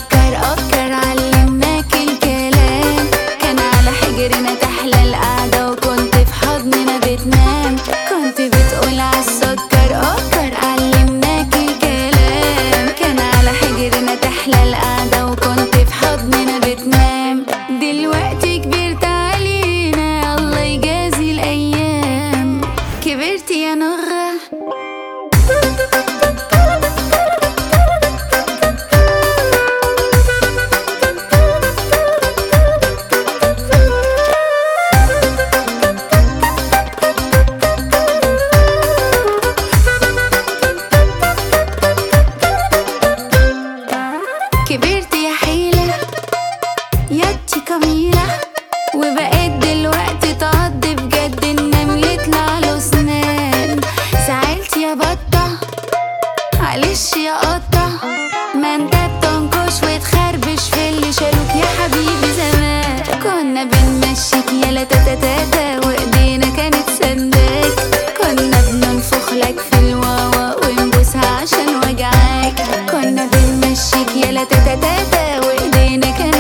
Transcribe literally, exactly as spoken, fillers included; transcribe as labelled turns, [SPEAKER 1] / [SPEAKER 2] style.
[SPEAKER 1] سكر أكر علمناك الكلام. كان على حجرنا تحلى القعدة وكنت في حضننا بتنام. كنت بتقول عالسكر أكر علمناك الكلام. كان على حجرنا تحلى القعدة وكنت في حضننا بتنام. دلوقتي كبرت علينا الله يجازي الأيام. كبرت يا نغة. كبرت يا حيلة ياتي كميلة. وبقيت دلوقتي تعض بجد النمل يطلع له سنان. زعلت يا بطة معلش يا قطة. ما انت بتنكش وتخربش في اللي شالوك يا حبيبي زمان. كنا بنمشيك يالا تاتا تاتا وايدينا كانت سنداك. كنا بننفخ لك في الواوا ونبوسها عشان وجعاك. كنا بنمشيك يالا تاتا تاتا وايدينا كانت